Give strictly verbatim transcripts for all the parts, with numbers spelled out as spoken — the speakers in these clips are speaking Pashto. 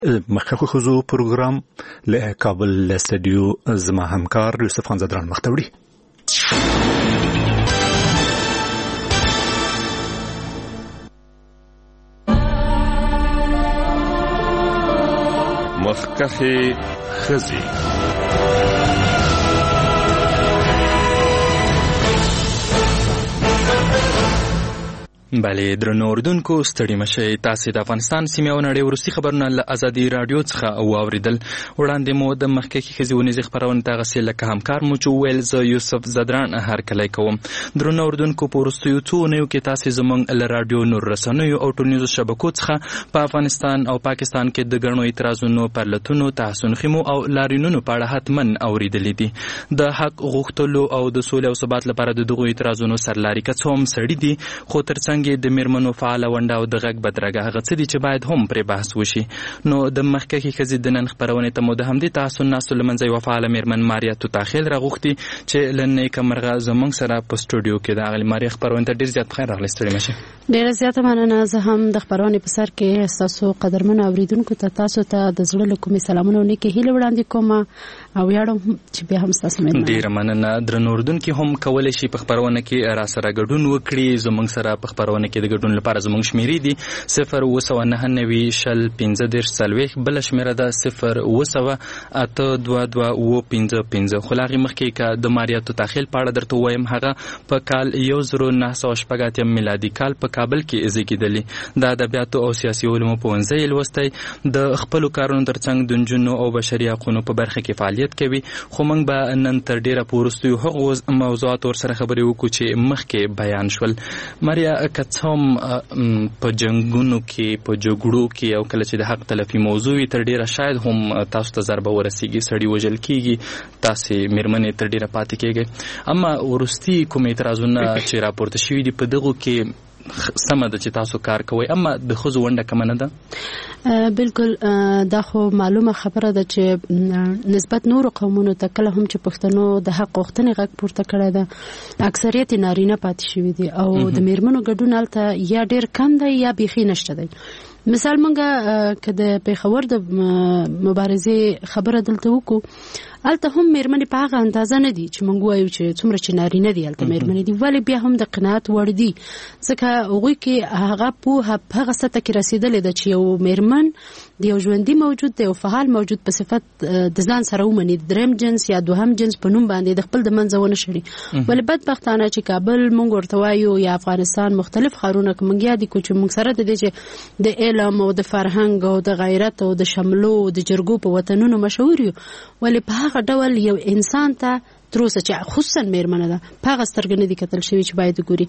مخکې خو پروګرام له کابل استودیو زما همکار یوسف خان زدران مختوړي. مخکخي خزي بله درنو اوریدونکو ستړي مشئ. تاسو د افغانستان سیمې او نړۍ وروستي خبرونه له ازادي رادیو څخه واوریدل. وړاندې مو د مخکې ښځې ونیزې خپرونه ته غسې لکه همکار مو چې ویل زه یوسف زدران هرکلی کوم. درنو اوریدونکو په وروستیو څو اونیو کې تاسې زموږ له رادیو نور رسنیو او ټولنیزو شبکو څخه په افغانستان او پاکستان کې د ګڼو اعتراضونو پرلتونو تحسن خیمو او لاریونونو په اړه حتمن اوریدلي دي. د حق غوښتلو او د سولې او ثبات لپاره د دغو اعتراضونو سرلاري که څه هم سړي دي، خو ترڅنګ د میرمنو فعاله ونډه او د غږ بدرګه هغه څه دي چې باید هم پرې بحث وشي. نو د مخکې ښځې د نن خپرونې ته مو د همدې تحسن ناستو له منځه یوه فعاله میرمن ماریا توتاخیل راغوښتي چې له نیکه مرغه زموږ سره په سټوډیو کې ده. اغلې ماریا خپرونې ته ډېر زیات بخیر راغلی. ستړي مه شئ. ډېره زیاته مننه. زه هم د خپرونې په سر کې ستاسو قدرمنو اوریدونکو ته تاسو ته د زړه له کومې سلامونه او نیکې هیلې وړاندې کوم او ویاړم چې بیا هم ستاسو مېلمانه. ډېره مننه. درنو اورېدونکي هم کولی شي په خپرونه کې راسره ګډون وکړي. زموږ سره په خپرونه کې د ګډون لپاره زموږ شمیرې دي صفر اوه سوه نهه نوي شل پنځه دېرش څلوېښت، بله شمیره ده صفر اوه سوه اته دوه دوه اوه پنځه پنځه. خو له هغې مخکې که د ماریا توتاخیل په اړه درته ووایم، هغه په کال یو زرو نهه سوه شپږ اتیا میلادي کال په کابل کې زیږېدلې. د ادبیاتو او سیاسي علومو پوهنځی یې لوستی. د خپلو کارونو ترڅنګ د نجونو او بشري حقونو په برخه کې فعالیت کوي. خو موږ به نن تر ډېره په وروستیو هغو موضوعاتو ورسره خبرې وکړو چې مخکې بیان شول. ماریا، که څه هم په جنګونو کې، په جګړو کې او کله چې د حق تلفي موضوع وي، تر ډېره شاید هم تاسو ته ضربه ورسیږي، سړي وژل کېږي، تاسې مېرمنې تر ډېره پاتې کېږئ. اما وروستي کوم اعتراضونه چې راپورته شوي دي په دغو کې سمه ده چې تاسو کار کوئ، اما د ښځو ونډه کمه نه ده؟ بالکل. دا خو معلومه خبره ده چې نسبت نورو قومونو ته کله هم چې پښتنو د حق غوښتنې غږ پورته کړی ده، اکثریت نارینه پاتې شوي دي او د میرمنو ګډون هلته یا ډېر کم دی یا بیخي نشته دی. مثال مونږه که د پېښور د مبارزې خبره دلته وکړو، هلته هم میرمنې په هغه اندازه نه دي چې مونږ وایو چې څومره چې نارینه دي هلته میرمنې دي، ولې بیا هم د قناعت وړ دي، ځکه هغوی کې هغه پوهه په هغه سطح کې رسېدلې ده چې یو میرمن د یو ژوندي موجود د یو فعال موجود په صفت د ځان سره ومني، د دریم جنس یا دوهم جنس په نوم باندې د خپل د منځه ونه شړي. ولې بدبختانه چې کابل مونږ ورته وایو یا افغانستان مختلف ښارونه که مونږ یاد کړو چې مونږ سره د دې چې د علم او د فرهنګ او د غیرت او د شملو او د جرګو په وطنونو مشهور یو، ولې په هغه ډول یو انسان ته تر اوسه چې خصوصا میرمنه ده په هغه سترګې نه دي کتل شوي چې باید وګوري.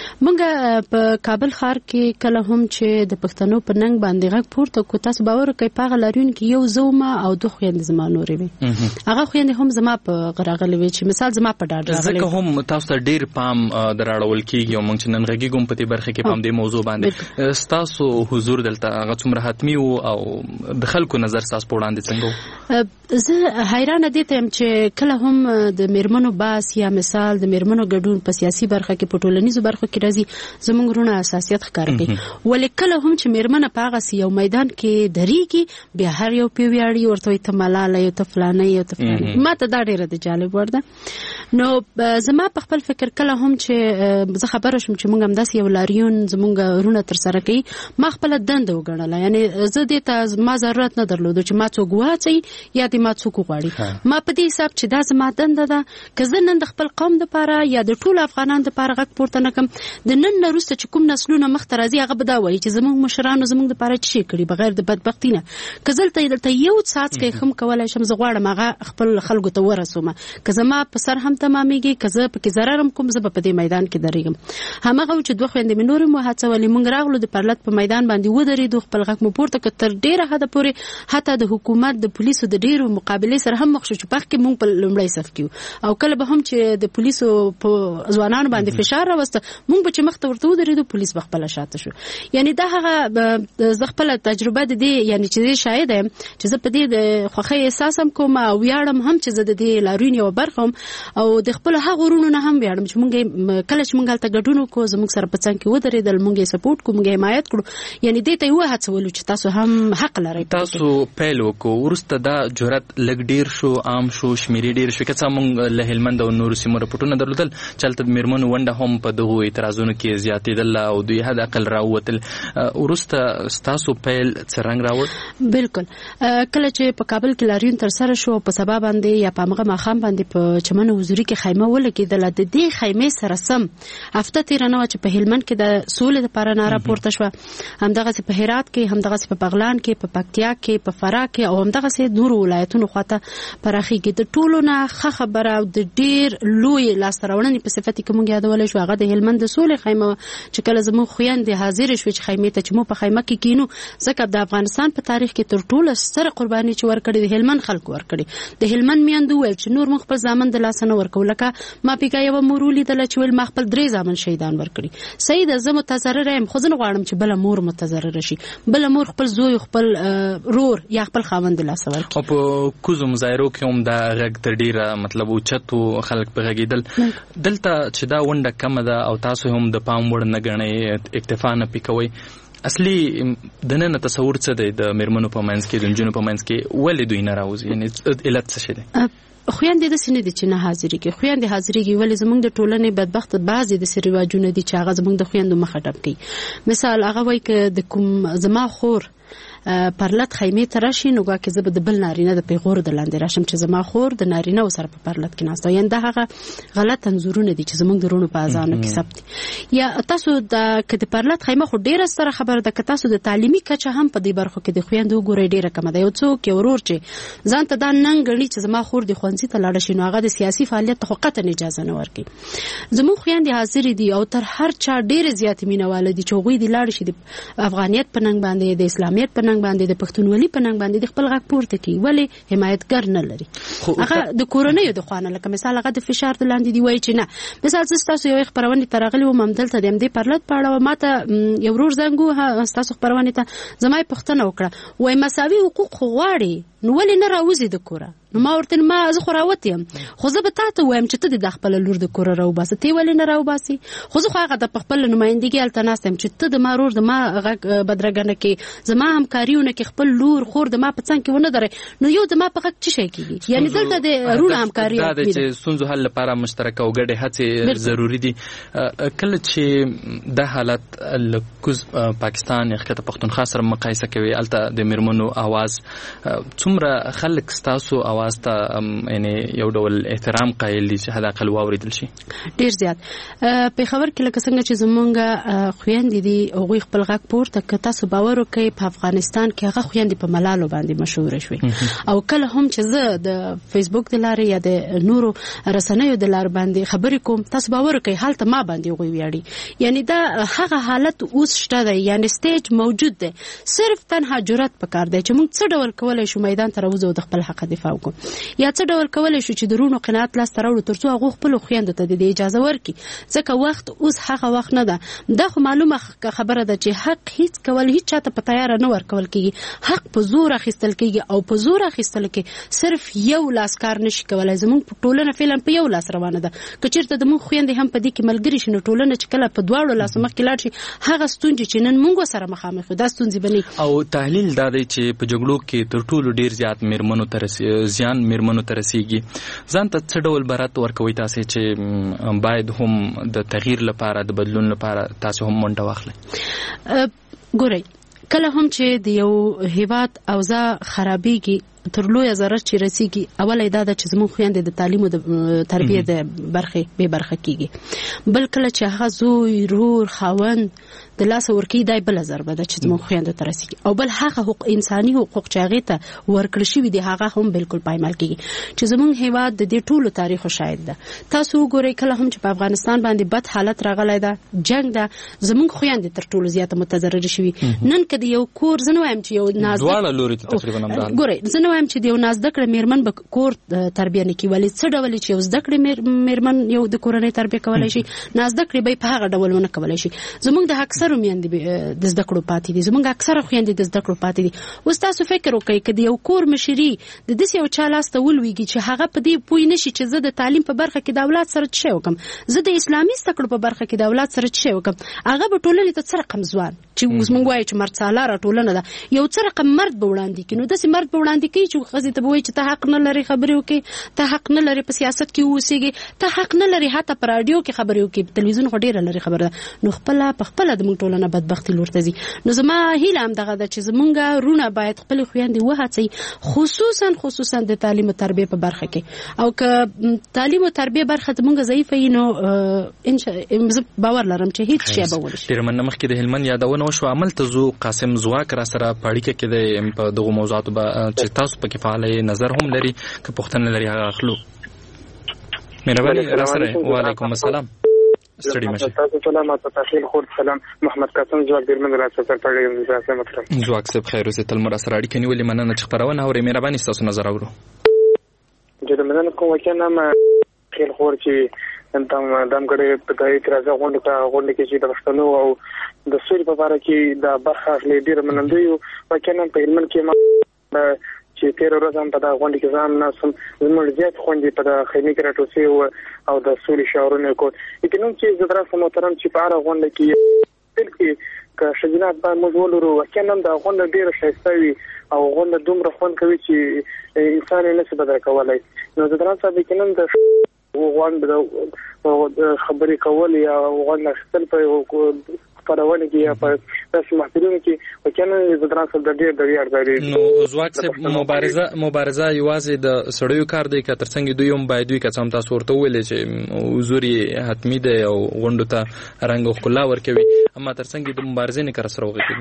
موږ په کابل ښار کې کله هم چې د پښتنو په ننګ باندې غږ پورته کړو، تاسو باور وکړئ په هغه لاریون کې یو زه ومه او دوه خویندې زما نورې وې. هغه خویندې هم زما په راغلې وې چې مثال زما په ډاډ راغلې. ځکه هم تاسو ته ډېر پام در اړول کېږي او موږ چې نن غږیږو په دې برخه کې پام دې موضوع باندې. ستاسو حضور دلته هغه څومره حتمي و او د خلکو نظر ستاسو په وړاندې څنګه و؟ زه حیرانه دې ته یم چې کله هم د میرمنو باس یا مثال د میرمنو ګډون په سیاسي برخه کې په ټولنیزو برخو کې راځي، زموږ وروڼه حساسیت ښکاره کوي. ولې کله هم چې میرمنه په هغه یو میدان کې درېږي، بیا هر یو پې ویاړي، ورته وایي ته ملاله یو، ته فلانه یو، ته فلانه. ما ته دا ډېره د جالب وړ ده. نو زما په خپل فکر کله هم چې زه خبره شوم چې موږ همداسې یو لاریون زموږ وروڼه ترسره کوي، ما خپله دنده وګڼله. یعنې زه دې ته ما ضرورت نه درلودو چې ما څوک واچوي یا دې ما څوک وغواړي. ما په دې حساب چې دا زما دنده ده، که زه نن د خپل قوم دپاره یا د ټولو افغانانو دپاره غږ پورته نه کړم، د نن نه وروسته چې کوم نسلونه مخته راځي هغه به دا وایي چې زموږ مشرانو زموږ دپاره څه شی کړي بغیر د بدبختي نه. که زه دلته یو څاڅکی ښه کولی شم، زه غواړم هغه خپل خلکو ته ورسوم. که زما په سر هم تمامېږي، که زه پکې ضرر هم کوم، زه به په دې میدان کې درېږم. هماغه و چې دوه خویندې مې نورې مو هڅولې، موږ راغلو د پرلت په میدان باندې ودرېدو، خپل غږ مو پورته کړ تر ډېره حده پورې، حتی د حکومت د پولیسو د ډېرو مقابلې سره هم مخ شو چې په کې موږ په لومړی صف کې وو. او کله به هم چې د پولیسو په ځوانانو باندې فشار راوسته مونږ به چې مخ ته ورته ودرېدو پولیس به خپله شاته شو. یعنی دا هغه زه خپله تجربه د دې یعنی چې زه شاهد یم چې زه په دې د خوښۍ احساس هم کوم او ویاړم هم چې زه د دې لاریون یوه برخه هم او د خپلو هغو وروڼو نه هم ویاړم چې مونږ کله چې مونږ هلته ګډون وکړو زموږ سره په څنګ کې ودرېدل مونږ یې سپورټ کړو مونږ یې حمایت کړو یعنی دې ته یې وهڅولو چې تاسو هم حق لرئ. تاسو پیل وکړو وروسته دا جرأت لږ ډېر شو عام شو شمېرې ډېر شو که څه مونږ له هلمند او نورو سیمو رپوټونه درلودل چې هلته د میرمنو ونډه هم په دغو اعتراضونو کې زیاتېدله او دوی حد اقل راووتل. وروسته ستاسو پیل څه رنګ راوړ؟ بالکل کله چې په کابل کې لاریون ترسره شو په سبا باندې یا په همغه ماښام باندې په چمن حضوري کې خیمه ولګېدله د دې خیمې سره سم هفته تېره نه وه چې په هلمند کې د سولې دپاره ناره پورته شوه همدغسې په هرات کې همدغسې په بغلان کې په پکتیا کې په فراه کې او همدغسې نورو ولایتونو خواته پراخېږي. د ټولو نه ښه خبره او د ډېر لوی لاسته راوړنې په صفت کې موږ یادولی شو هغه د هلمند د سولې خیمه وه چې کله زموږ خویندې حاضرې شوې چې خیمې ته چې موږ په خیمه کې کینو ځکه د افغانستان په تاریخ کې تر ټولو ستره قرباني چې ورکړې د هلمند خلکو ورکړې. د هلمند میندو ویل چې نور موږ خپل زامن د لاسه نه ورکوو لکه ما پیکا یوه مور ولیدله چې ویل ما خپل درې زامن شهیدان ورکړي. صحیح ده زه متضرره یم خو زه نه غواړم چې بله مور متضرره شي بله مور خپل زوی خپل رور یا خپل خاوند د لاسه ورکړي. او په کوزو مظاهرو کې هم دا غږ تر ډېره مطلب اوچت و خلک په غږېدل. دلته چې دا ونډه کمه ده او تاسو هم د پام وړ نه ګڼئ اکتفا نه پې کوئ اصلي دننه تصور څه دی د میرمنو په منځ کې د نجونو په منځ کې ولې دوی نه راوځي یعنې علت څه شی دی؟ خویندې داسې نه دي چې نه حاضرېږي خویندې حاضرېږي ولې زموږ د ټولنې بدبخت بعضې داسې رواجونه دي چې هغه زموږ د خویندو مخه ډب کوي. مثال هغه وایي که د کوم زما خور پرلت خیمې ته راشي نو ګواکې زه به د بل نارینه د پیغور د لاندې راشم چې زما خور د نارینه و سره په پرلت کې ناسته یعنې دا هغه غلط انځورونه دي چې زموږ د وروڼو په اذانو کې ثبت دي. یا تاسو د که د پرلت خیمه خو ډېره ستره خبره ده که تاسو د تعلیمي کچه هم په دې برخو کې د خویندو وګورئ ډېره کمه ده. یو څوک یو ورور چې ځان ته دا ننګ ګڼي چې زما خور د ښوونځي ته لاړه شي نو هغه د سیاسي فعالیت ته خو قطعا اجازه نه ورکوي. زموږ خویندې حاضرې دي او تر هر چا ډېرې زیاتې مینهواله دي چې هغوی دې لاړې شي د افغانیت په ننګ باندې د اسلامیت په ننګ باندې د پښتونولي په ننګ باندې د خپل غږ پورته کوي ولې حمایتګر نه لري. هغه د کورنیو د خوا نه لکه مثال هغه د فشار د لاندې دی وایي چې نه مثال زه ستاسو یوې خپرونې ته راغلې وم همدلته د همدې پرلت په اړه ما ته یو ورور زنګ ووهه ستاسو خپرونې ته زما یې پوښتنه وکړه وایي مساوي حقوق خو غواړي نو ولې نه راوځي د کوره نو ما ورته ما زه خو راوتې یم خو زه به تا ته وایم چې ته دې د خپله لور د کوره راوباسه ته یې ولې نه راوباسې خو زه خو هغه د په خپله نمایندګي هلته ناسته یم چې ته د ما رور د ما غږ بدرګه نه کې زما همکاري ونه کې خپل لور خور د ما په څنګ کې ونه درئ نو یو د ما په غږ څه شی کېږي یعنې دلته د رونه همکاري دا دی چې ستونزو حل لپاره مشترکه او ګډې هڅې ضروري دي. کله چې دا حالت له کوز پاکستان یا ښکته پښتونخوا سره مقایسه کوي هلته د میرمنو اواز څومره خلک ستاسو اواز ته یعنې یو ډول احترام قایل دي چې حد اقل واورېدل شي؟ ډېر زیات. پېښور کې لکه څنګه چې زمونږ خویندې دي هغوی خپل غږ پورته که تاسو باور وکئ په افغانستان کې هغه خویندې په ملالو باندې مشهوره شوې او کله هم چې زه د فیسبوک د لارې یا د نورو رسنیو د لارې باندې خبرې کوم تاسو باور وکئ هلته ما باندې هغوی ویاړي یعنې دا هغه حالت اوس شته دی یعنې سټیج موجود دی صرف تنها جرأت پکار دی چې موږ څه ډول کولی شو میدان ته راوځو د خپل حق دفاع وکړو یا څه ډول کولی شو چې د رونو قناعت لاسته راوړو تر څو هغو خپلو خویندو ته د دې اجازه ورکړي ځکه وخت اوس هغه وخت نه ده. دا خو معلومه خبره ده چې حق هیڅ کول هیڅ چاته په تیاره نه ورکول کېږي حق په زور اخیستل کېږي او په زور اخیستل کې صرف یو لاس کار نشي کولی زموږ په ټولنه فعلا په یو لاس روانه ده که چېرته زموږ خویندې هم په دې کې ملګري شي نو ټولنه چې کله په دواړو لاسو مخکې لاړ شي هغه ستونزې چې نن موږ سره مخامخ یو دا ستونزې به نه او تحلیل دا دی چې په جګړو کې تر ټولو ډېر زیات میرمنو ته زیان میرمنو ته رسیږي. ځان ته څه ډول برات ورکوئ تاسې چې باید هم د تغییر لپاره د بدلون لپاره تاسې هم منډه واخلئ؟ ګورئ کله هم چې د یو هیواد اوضاع خرابېږي تر لویه ضرر چې رسیږي اوله دا ده چې زموږ خویندې د تعلیم او د تربیې د برخې بې برخه کېږي بل کله چې هغه زوی رور خاوند د لاسه ورکوي دا بله ضربه ده چې زموږ خویندو ته رسیږي او بل هغه حقوق انساني حقوق چې هغې ته ورکړل شوي دي هغه هم بالکل پایمال کېږي چې زموږ هیواد د دې ټولو تاریخو شاهد ده. تاسو وګورئ کله هم چې په افغانستان باندې بد حالت راغلی ده جنګ ده زموږ خویندې تر ټولو زیاته متضررې شوي نن که د یو کور زه نه وایم چې یو نازک دواړه لوري ته تقریبا همدا ګورئ زه نه وایم چې یو نازده کړه میرمن به کور تربیه نه کوي، ولې څه ډول چې یو زده کړې میرمن یو د کورنۍ تربیه کولای شي، نازده کړې به په هغه ډول ونه کولای شي. زموږ د اکثرو میندې د زده کړو پاتې دي، زموږ اکثره خویندې د زده کړو پاتې دي. اوس تاسو فکر وکړئ که د یو کور مشري د داسې یو چا لاس ته ولویږي چې هغه په دې پوه نشي چې زه د تعلیم په برخه کې د اولاد سره څه وکړم، زه د اسلامي زده کړو په برخه کې د اولاد سره څه وکړم، هغه به ټولنې ته څه رقم ځوان چې اوس موږ وایو چې مرد سالاره ټولنه ده، یو څه رقم مرد به وړاندې کړي. نو داسې مرد به وړاندې کوي چې ښځې ته به وایي چې ته حق نه لرې خبرې وکړې، ته حق نه لرې په سیاست کې واوسېږې، ته حق نه لرې حتی په راډیو کې خبرې وکړې، په تلویزیون خو ډېره لرې خبره ده. نو خپله په خپله د موږ ټولنه بدبختي لور ته ځي. نو زما هیله همدغه ده چې زموږ وروڼه باید خپلې خویندې وهڅوي، خصوصا خصوصا د تعلیم او تربیې په برخه کې. او که تعلیم او تربیې برخه زموږ ضعیفه وي نو زه باور لرم چې هیڅ شی به ونشي. ډېره مننه. مخکې د هلمند یادونه وشوه، عمل ته ځو. قاسم زواک را سره په اړیکه کې دی په دغو موضوعاتو به چې تاسو پکې فعال نظر هم لري که پوښتنه لري هغه اخلو. مهرباني را سره. وعلیکم السلام. ستړي مشه. تاسو سلام. تاسو خور سلام. محمد قاسم زواک درمن را سره پړې مزاسه مطلب. زواک صاحب خیر اوسه تل مر سره اړیکه نیولې مننه چې خبرونه اوري. مهرباني تاسو نظر اورو. چې مننه کوم وکنه ما خیر خور چې دم دم غړي په دای اعتراض غونډه ته غونډه کې چې د پښتنو او د سوري په اړه کې د برخه اخلي ډیر منندوی وکنه په علم کې ما چې تیر ورځ هم په دا غونډه کې ځان ناسم زموږ زیات خوندې په خیمه کې راټوسي او د سوري شاورونه کو یقیني چې زدرا محترم چې په اړه غونډه کې بلکې که شجنات باندې موږ ولرو وکنه د غونډه ډیر شایسته وي او غونډه دومره خوند کوي چې انسان یې نشي بدل کولای. نو زدرا صاحب کینم د وغوان د خبرې کول یا وغوان خپل په پرونه کې یا په تاسو محفلونو کې وکنه زدرا صاحب د ډېر ډېر ارزاري. نو زواک صاحب مبارزه مبارزه یوازې د سړیو کار دی که ترڅنګ دوی هم باید وي که څه هم تاسو ورته وویلې چې حضور یې حتمي دی او غونډو ته رنګ او ښکلا ورکوي، اما ترڅنګ د مبارزې نه کار سره وغږېږي.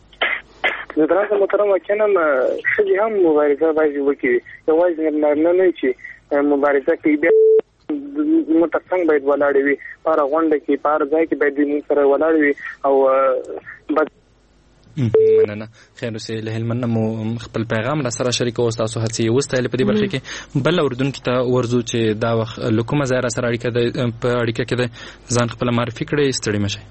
زدرا صاحب محترم وکنه ښځې هم مبارزه باید وکړي، یوازې نارینه نه چې مبارزه کوي بیا متڅنګ باید ولاړ وي، پر غونډه کې پر ځای کې باید موږ سره ولاړ وي او بس. مننه. خیر اوسې له هلمند مو خپل پیغام را سره شریکو. تاسو هڅې وستایل په دې برخه کې بل اردوونکو ته ورځو چې دا وخت لکومه ځای را سره اړیکه ده په اړیکه کې ده ځان خپل معرفي کړئ. ستړي مشئ.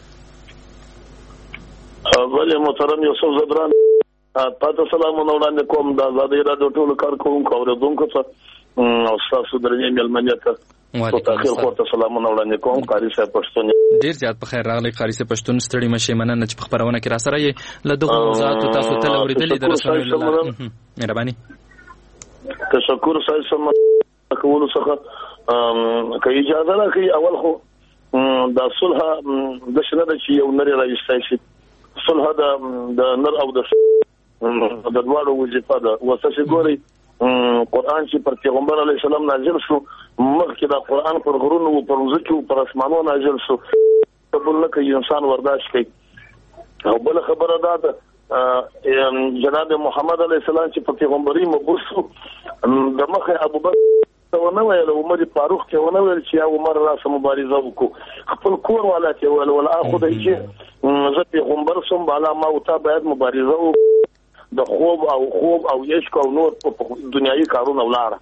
ولې محترم یوسف زدران تاسو سلامونه وړاندې کوم د آزادۍ راډیو ټولو کارکونکو اوریدونکو ته او تاسو درنې ملمنیت ته تاخیر خورته سلامونه وړاندې کوم. قاری صاحب پښتون ډیر زیات په خیر راغلی. قاری صاحب پښتون ستړي مشه. مننه چې په خبرونه کې را سره یې له دغه موضوعاتو تاسو ته اوریدلې د رسنیو له مهرباني تشکر صاحب سم کولو څخه که اجازه راکړي اول خو د صلح د شنه د چې یو نری راځي شي صلح د د نر او د د دوړو وظیفه ده. وسه ګوري قرآن چې پر پیغمبر علی السلام نازل شو مخکې دا قرآن پر غرونو او پر ځمکو او پر اسمانونو نازل شو قبول نه کوي انسان ورداشت کوي. او بل خبره ده جناب محمد علی السلام چې په پیغمبري مبعوث د مخه ابوبکر ونه ویل عمر فاروق ته ونه ویل چې عمر راسه مبارزه وکړو خپل کور والاته ول ول اخو د چې زه پیغمبر سم بالا ما او تا باید مبارزه وکړو د خوب او خوب او عشق او نور په دنیوي کارونه ولاړه.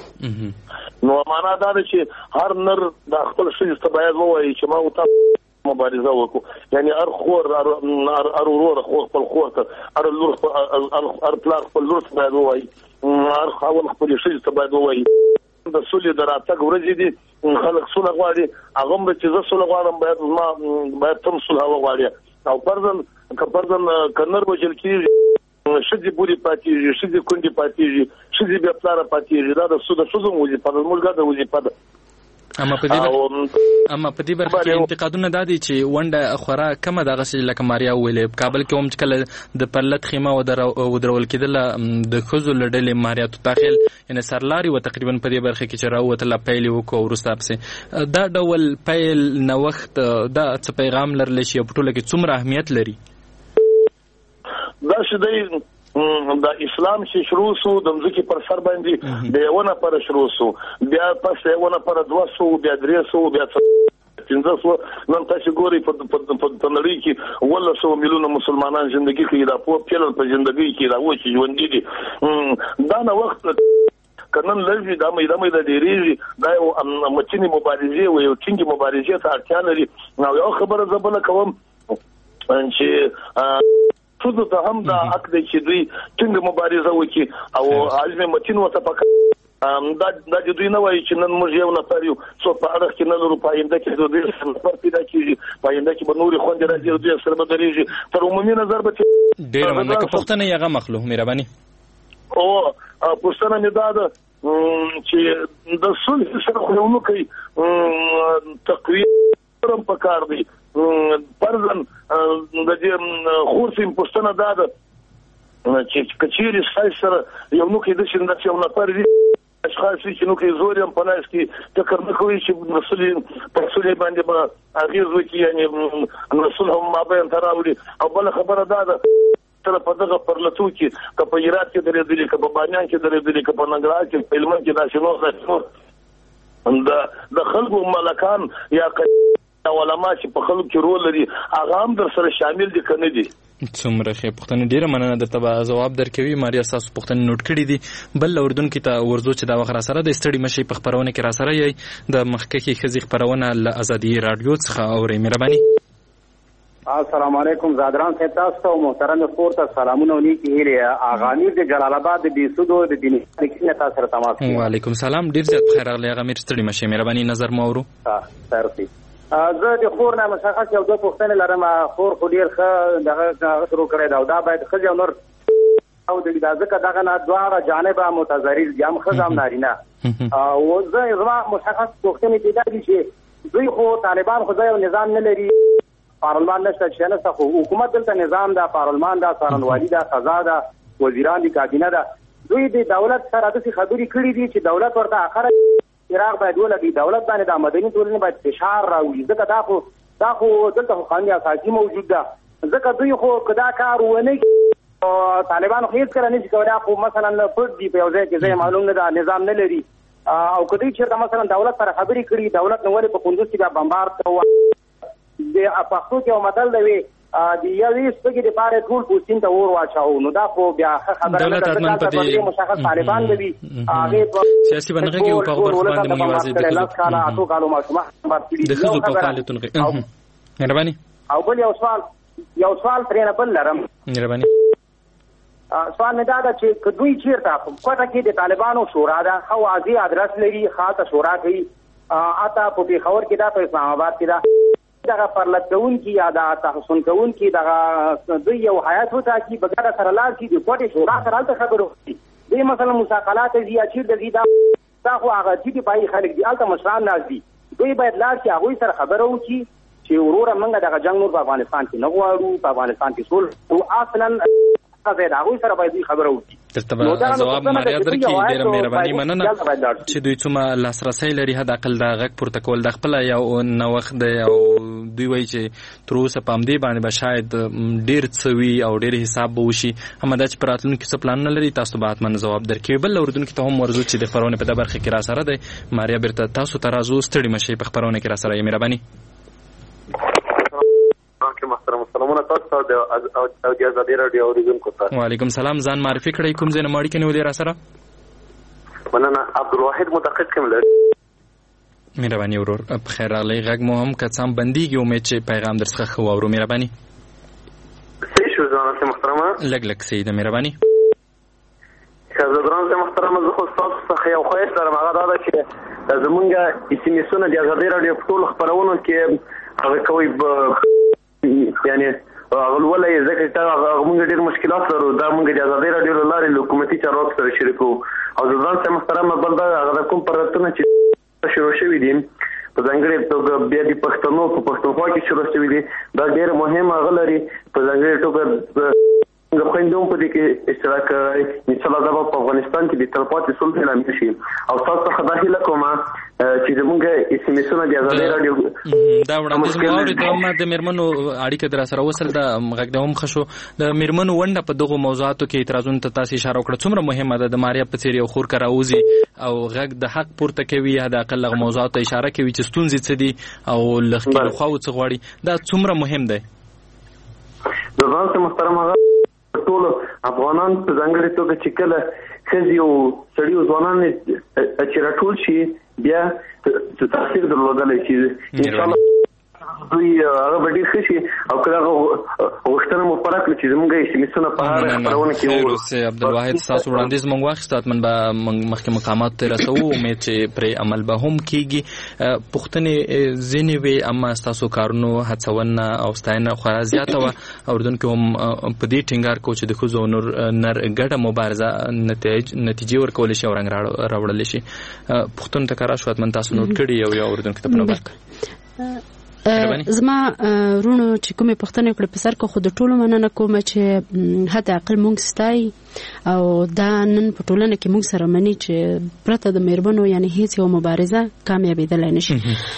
نو معنا دا ده چې هر نر د خپل شي ته باید وایي چې ما او تا مبارزه وکړو، یعنی هر خور هر هر ورور خپل خور ته هر لور هر پلاک خپل لور ته باید وایي، هر خاون خپل شي ته باید وایي. د سولې دراتګ ورځې دي خلک سولې غواړي هغه به چې زه سولې غواړم باید ما باید تم سولې غواړي او پرځن کپرځن کنر وجل کیږي شدي بوري پاتېږي شدي کندي پاتېږي شدي بیا پلار پاتېږي دا د سود سوزم وځي په موږ د وځي په اما په دې اما په دې برخه کې انتقادونه دادي چې ونده خورا کمه دغه سې لکه ماریا ویلې کابل کې هم کله د پرلط خیمه و درول کېدل د خزو لړلې ماریا تو داخل ان سرلاري و تقریبا په دې برخه کې چې راوته لا پیلې وکړو ورسته پسې دا ډول پیل نو وخت دا څه پیغام لرل شي په ټوله کې څومره اهمیت لري. دا شدی دا اسلام چې شروع سو د مځکې پر سر باندې د یو نه پر شروع سو بیا پس یو نه پر دوه سو بیا درې سو بیا پنځه سوه نن تاسو ګورئ په نړۍ کې ولله سوه میلیونه مسلمانان ژوندګي کوي دا په پیلن په ژوندګي کې دا و چې ژوندي دي دا نه وخت کنن لږ دا مې دا مې د ډېری دا یو مچنی مبارزه او یو ټینګي مبارزه ته اړتیا لري نو یو خبره زبله کوم چې څه ته هم دا حق دی چې دوی څنګه مبارزه وکړي او عالم متین وته پکې دا د دوی نه وایي چې نن موږ یو نفر یو څو په اړه کې نه لرو پاینده کې دوی نفر پیدا کیږي پاینده کې به نوري خوند راځي دوی سره به درېږي تر عمومي نظر به ډېر مننه که پښتنه یغه مخلو مهرباني او پښتنه مې دا ده چې د صلح سره خو نو کوي تقویه هم پکار دی پرځن د دې خورسیم پښتنه دا ده چې کچيري سره یو نو کې د شنده یو نفر دي اشخاص چې نو کې زور هم پلاس کې تکر نه کوي چې رسول رسول باندې به اغیز وکړي یعنی رسول هم ما به تراولي او بل خبره دا ده تر په دغه پرلتو کې ک په هرات کې درېدلې ک په بامیان کې درېدلې ک په ننګرهار کې په هلمند کې دا شنو د د خلکو ملکان یا علماء چې په خلکو کې رول لري هغه هم در سره شامل دي کنه دي څومره ښه پوښتنه ډیره مننه درته به ځواب درکوي ماریا تاسو پوښتنه نوٹ کړې دي بل اردن کې ته ورزو چې دا وخت را سره د استړي مشي په خبرونه کې را سره یې د مخکې خزي خبرونه ل ازادي رادیو څخه اوري مهرباني السلام علیکم زادران صاحب تاسو ته محترم خور ته سلامونه ونی کیږي اغانی د جلال آباد د بیسودو د دیني کې تاسو سره تماس کوي وعلیکم سلام ډیر زیات خیر اغلی هغه میر ستړي مشي مهرباني نظر مو اورو ها سرتي زه د خور نه مشخص یو دوه پوښتنې لرم خور خو ډیر ښه دغه شروع کړی دا او دا باید ښځې او نور او د ځکه دغه نه دواړه جانبه متضرر دي هم ښځه هم نارینه او زه زما مشخص پوښتنې پیدا دي چې دوی خو طالبان خو یو نظام نه لري پارلمان نشته چې نشته خو حکومت دلته نظام دا پارلمان دا څارنوالي دا قضا دا وزیران دي کابینه دا دوی د دولت سره د خبرې کړې دي چې دولت ورته اخر عراق باید ولګي دولت باندې د مدني ټولنې باید فشار راوړي ځکه دا خو دا خو دلته خو قانون اساسي موجود ده ځکه دوی خو کدا کار ونه طالبان خو هیڅ کله نه کوي خو مثلا پټ دی په یو ځای کې ځای معلوم نه ده نظام نه لري او کدی چې مثلا دولت سره خبرې کړي دولت نو ولې په کندوز کې بمبار کوي د پښتو کې مدل دی د یوې سپګې د پاره ټول پوښتنه ته ور واچاو نو دا خو بیا خبره ده چې مشخص طالبان دی هغه سیاسي بنغه کې په خبر باندې موږ واځي د خلکو کاله اتو کالو ماشومه د خزو په فعالیتونو مهرباني او بل یو سوال یو سوال ترې نه بل لرم مهرباني سوال نه دا چې کدوې چیرته کوټه کې د طالبانو شورا ده خو ازي ادرس لري خاصه شورا کوي اته په پیښور کې دا په اسلام آباد کې دا دغه پرلتون کی یا د تحسن کون کی دغه دوی یو حیات وتا کی بغیر سره لار کی د کوټه شورا سره خبرو دی مثلا مساقلات زی اچیر د زیدا دا خو هغه چې پای خلک دی الته مشران ناز دي دوی باید لار کی هغه سره خبرو کی چې وروره منګه دغه جنگ نور په افغانستان کې نه غواړو په افغانستان کې ټول او اصلا زه دا غوي سره باید خبرو کی ترته جواب ماریا درکې ډیره مهرباني مننه چې دوی څومره لاسرسي لري حد اقل دا غږ پورته کول د خپل یو نو وخت دی او دوی وایي چې تر اوسه په همدې باندې به شاید ډیر څوي او ډیر حساب به وشي همدا چې پراتلونکو څه پلان نه لري تاسو به حتما جواب درکوي بل اردن کې ته هم ورزو چې د خبرونه په برخه کې را سره دی ماریا بیرته تاسو ترازو ستړي مشي په خبرونه کې را سره یې مهرباني محترم سلامونه تاسو ته او د ازادي رادیو اوریدونکو ته وعلیکم سلام ځان معرفي کړئ کوم ځای نه ماړی کنه ولې را سره مننه عبدالواحد متقد کوم لري مهرباني ورور بخیر علی غږ مو هم کڅام بنديږي امید چې پیغام درڅخه خو اورو مهرباني صحیح شو ځان ته محترمه لګ لګ سیده مهرباني شاذران ته محترمه زه خو تاسو څخه یو خواهش لرم هغه دا ده چې زمونږ اسمسونه د ازادي رادیو په ټول خبرونو کې هغه کوي یعنی غلولای ځکه چې موږ ډېر مشکلات لرو دا موږ د ازادي رادیو لارې له حکومتي چارواکو سره شریکو او ځان ته محترمه بل دا هغه کوم پرتونه چې شروع شوي دي په ځانګړي توګه بیا د پښتنو په پښتونخوا کې شروع شوي دي دا ډېر مهمه غلري په ځانګړي توګه څنګه خويندوم په دې کې اشتراک کوي ان شاء الله دا په افغانستان کې د تلپاتې صلح لامل شي او تاسو خدای له کومه چې زمونږ اس ام اسونه د ازادي رادیو دا وړاندیز مو اورېد ما د میرمنو اړیکه در سره وصل د غږ د هم خشو د میرمنو ونده په دغه موضوعاتو کې اعتراضونه ته تاسو اشاره وکړه څومره مهمه ده د ماریا په څیر یو خور کراوزي او غږ د حق پورته کوي یا د اقل موضوعاتو اشاره کوي چې ستونزې څه دي او لخوا خو څه غواړي دا څومره مهم دی د ځان محترم هغه ټول افغانان په ځانګړي توګه چې کله خزي او سړي او ځوانان چې راټول شي بیا څه تاثیر درلودلی شي ان شاء الله دوی هغه به ډېر ښه شي او که هغه غوښتنه مو پوره کړي چې زموږ اس ام اسونه په هره خپرونه کې وګورو. عبدالواحد ستاسو وړاندیز موږ واخیست حتماً به مخکې مقاماتو ته رسوو امید چې پرې عمل به هم کېږي. پوښتنې ځینې وې اما ستاسو کارونو هڅونه او ستاینه خورا زیاته وه. اردوونکو هم په دې ټینګار کوو چې د ښځو او نر ګډه مبارزه نتیجې ورکولی شي او رنګ راوړلی شي. پوښتنو ته کار شو حتماً تاسو نوټ کړي یو یو اردوونکو ته په نوبت زما رونو چې کومې پوښتنې کړې په سر کې خو د ټولو مننه کوم چې حتی عقل مونږ ستایي او دا نن په ټولنه کې مونږ سره مني چې پرته د میرمنو یعنی هیڅ یو مبارزه کامیابېدلی نه شي.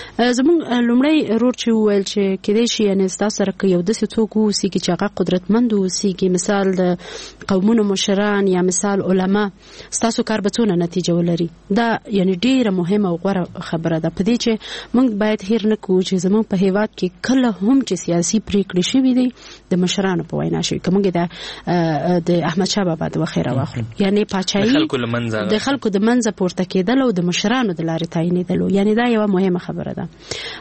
زمونږ لومړی رور چې وویل چې کېدای شي یعنې ستاسو سره که یو داسې څوک واوسېږي چې هغه قدرتمند واوسېږي مثال د قومونو مشران یا مثال علما ستاسو کار به څونه نتیجه ولري. دا یعنې ډېره مهمه او غوره خبره ده په دې چې مونږ باید هیر نه کوو چې زمونږ په هیواد کې کله هم چې سیاسي پریکړې شوي دي د مشرانو په وینا شوي که موږ د د احمدشاه بابا د وخیره واخلو یعنی پاچاهي د خلکو د منځه پورته کېدل او د مشرانو د لارې تعینېدلو یعنی دا یوه مهمه خبره ده.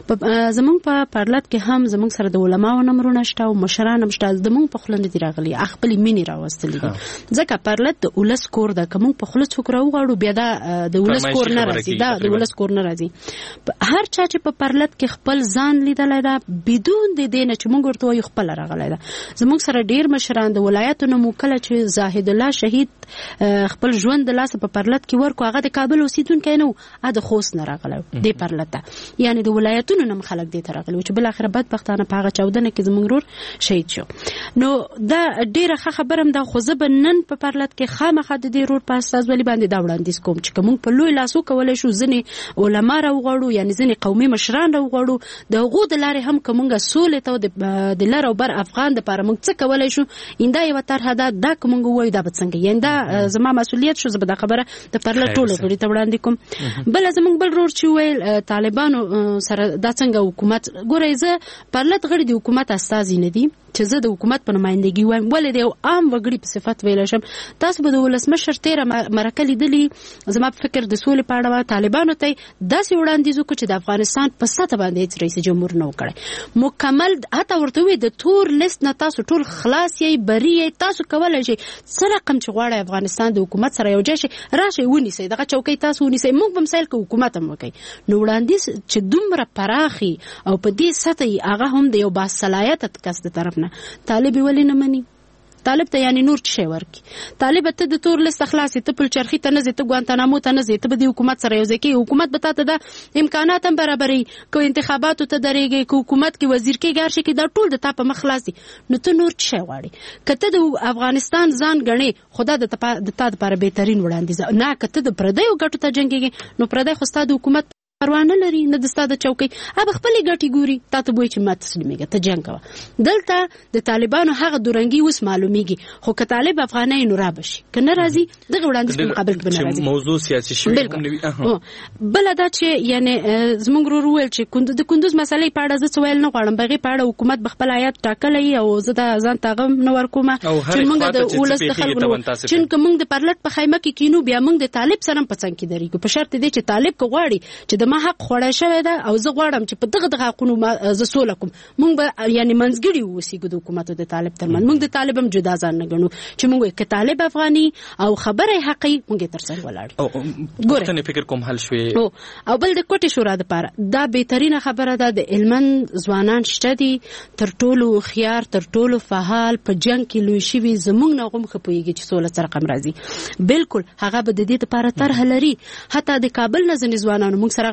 زمونږ په پارلت کې هم زمونږ سره د علماو نمرونه شته او مشران هم شته. زمونږ په خوله نه دي راغلي خپلې مینې راوستلي دي ځکه پارلت د ولس کور ده که موږ په خوله څوک راوغواړو بیا دا د ولس کور نه راځي دا د ولس کور نه راځي. هر چا چې په پارلت کې خپل ځان لیدلی ده بدون د دې نه چې موږ ورته وایو خپله راغلی ده. زموږ سره ډېر مشران د ولایاتو نه مو کله چې زاهد الله شهید خپل ژوند د لاسه په پارلت کې ورکو هغه د کابل اوسېدونکی نه و هغه د خوست نه راغلی دې پارلت ته یعنې د ولایتونو نه هم خلک دې ته راغلي و چې بالاخره بدبختانه په هغه چاودنه کې زموږ ورور شهید شو. نو دا ډېره ښه خبره هم ده خو زه به نن په پارلت کې خامخا د دې ورور په استازولي باندې دا وړاندیز کوم چې که موږ په لوی لاس وکولی شو ځینې علما راوغواړو یعنې ځینې قومي مشران راوغواړو د هغو د لارې هم که موږ سولې ته د لر او بر افغان دپاره موږ څه کولی شو ایندا یوه طرحه ده دا که موږ ووایو دا به څنګه یعنې دا زما مسؤلیت شو زه به دا خبره د پارلت ټولو غړي ته وړاندې کوم. بله زموږ بل رور چې وویل طالبانو سره دا څنګه حکومت ګورئ زه پارلت غړي د حکومت استازي نه دي چې زه د حکومت په نمایندګي وایم ولې د یو عام وګړي په صفت ویلی شم. تاسو به د ولسمشر تېره مرکه لیدلي زما په فکر د سولې په اړه طالبانو ته داسې وړاندیز وکړو چې د افغانستان په سطح باندې هېڅ رئیس جمهور نه و کړی مکمل حتی ورته ووایي د تور لیست نه تاسو ټول خلاص یې بري یې تاسو کولی شئ څه رقم چې غواړئ افغانستان د حکومت سره یو ځای شي راشئ ونیسئ دغه چوکۍ تاسو ونیسئ موږ به مسایل که حکومت هم وکوي. نو وړاندیز چې دومره پراخي او په دې سطح یې هغه هم د یو باصلاحیته کس د طرف نه طالب ولې نه مني طالب ته یعنی نور څه شی ورکړي. طالب ته د تور لیست خلاصې ته پل چرخي ته نه ځې ته ګوانتانامو ته نه ځې ته به د حکومت سره یو ځای کېږي حکومت به تا ته دا امکانات هم برابروي که انتخاباتو ته درېږې که حکومت کې وزیر کېږي هر شي کې دا ټول د تا په مخ خلاص دي. نو ته نور څه شی غواړې که ته د افغانستان ځان ګڼې خو دا د تا دپاره بهترین وړاندیز نه که ته د پردیو ګټو ته جنګېږې نو پردی خو ستا د حکومت پروا نه لري نه د ستا د چوکۍ هغه خپلې ګټې ګوري تا ته به وایي چې ما تسلیمېږه ته جنګ کوه. دلته د طالبانو هغه دورنګي اوس معلومیږي خو که طالب افغانۍ نو را به شي که نه راځي دغه وړاندیز په مقابل کې به نه راځي موضوع سیاسي شوي. بله دا چې یعنې زموږ ورور وویل چې د کندوز مسلې په اړه زه څه ویل نه غواړم په هغې په اړه حکومت به خپل هیات ټاکلی او زه دا ځان ته هغه نه ورکوم چې موږ د ولس د خلکو نه چې که موږ د پارلت په خیمه کې کینو بیا موږ د طالب سره هم په څنګ کې درېږو په شرط دی چې طالب که غواړي چې د ما حق خوړی ده او زه غواړم چې په دغه دغه حقونو زه سوله کوم موږ به یعنې منځګړي واوسېږو د حکومت او د طالب ترمنځ موږ د طالب هم جدا ځان نه ګڼو چې موږ که طالب افغاني او خبره یې حقي موږ یې تر څنګ ولاړ ګورئ فکر کوم حل شوې او بل د کوټې شورا دپاره دا بهترینه خبره ده د هلمند ځوانان شته دي تر ټولو هوښیار تر ټولو فعال په جنګ کې لوی شوي زموږ نه هم ښه پوهېږي چې سوله څه رقم راځي بالکل هغه به د دې دپاره طرحه لري حتی د کابل نه ځینې ځوانانو موږ سره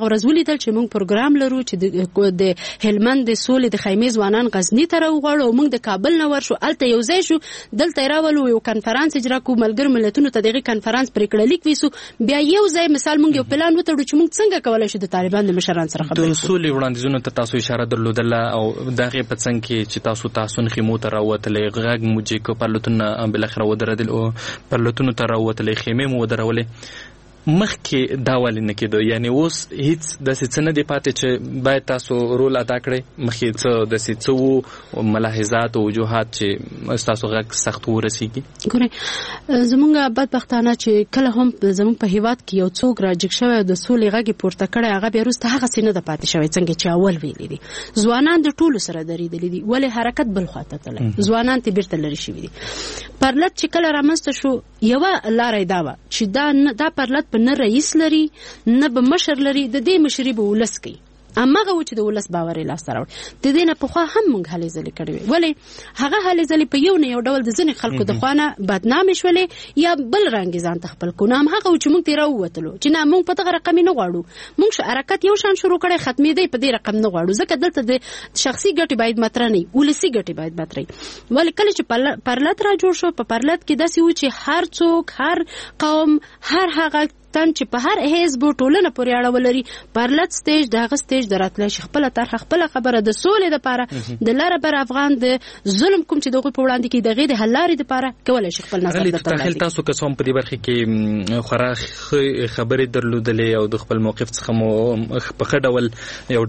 ورځ ولیدل چې موږ پروګرام لرو چې د هلمند د سولې د خیمې ځوانان غزنی ته راوغواړو او موږ د کابل نه ورشو الته یو ځای شو دلته راولو یو کنفرانس اجرا کوو ملګرو ملتونو ته دغه کنفرانس پریکړه لیک ویسو بیا یو ځای مثال موږ یو پلان وتړو چې موږ څنګه کولای شو د طالبان د مشران سره خبرې د سولې وړاندیزونو ته تاسو اشاره درلودله او دغه په څنګ کې چې تاسو تاسو خیمو ته راوتلې غږ موجي کو پرلتون بل اخر ودرېدل او پرلتون ته راوتلې خیمه مو ودرولې مخکې دا ولې نه کېدو یعنی اوس هیڅ داسې څه نه دی پاتې چې باید تاسو رول ادا کړئ مخکې څه داسې څه وو ملاحظات او وجوهات چې تاسو غږ سخت ورسیږي ګورئ زمونږ بدبختانه چې کله هم زمونږ په هیواد کې یو څوک راجګ شوی د سولې غږ پورته کړی هغه بیا وروسته هغه څه نه ده پاتې شوی څنګه چې اول ویلي دي ځوانان د ټولو سره درېدلي دي ولې حرکت بل خواته تللی ځوانان ترې بیرته لرې شوي دي پرلت چې کله رامنځته شو یوه لاره یې دا وه چې دا دا پرلت نه رئیس لري نه به مشر لري د دې مشري به ولس کوي امغه و چې د ولس باور یې لاسته راوړ د دې نه پخوا هم موږ هلې ځلې کړې وې ولې هغه هلې ځلې په یو نه یو ډول د ځینې خلکو د خوا نه بدنامې شولې یا بل رنګ ځان ته خپل کړو همغه و چې موږ ترې راووتلو چې نه موږ په دغه رقم نه غواړو موږ حرکت یو شان شروع کړی ختمېدی په دې رقم نه غواړو ځکه دلته د شخصي ګټې باید مطرح نه وي ولسي ګټې باید مطرح وي ولې کله چې پرلت را جوړ شو په پرلت کې داسې و چې هر څوک هر قوم هر هغه تن چې په هر حزب ټولنه پورې اړه ولري پرلت سټیج دغه سټیج دراتلی شي خپل طرح خپل خبره د سولې لپاره د لاره بر افغان د ظلم کوم چې دغه په وړاندې کې دغه د حل لارې لپاره کولای شي خپل نظر درته تخیل تاسو که څوم په دې برخه کې خورا خبرې درلودلې او د خپل موقف څخه مو په ښه ډول یو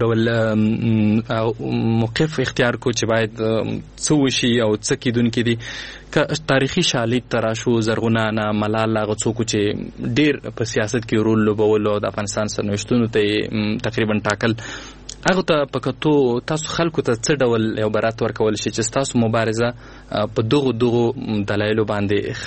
ډول موقف اختیار کو چې باید څه وشي او څه کیدونکي دي که تاریخي شالید تراشو زرغونه ملال هغه څوک چې ډیر په سیاست کې رول لوبولو د افغانستان سرنوشتونو ته تقریبا ټاکل هغه ته پکتو تاسو خلکو ته څه ډول یو برات ورکول شي چې تاسو مبارزه په دغه دغه دلایلو باندې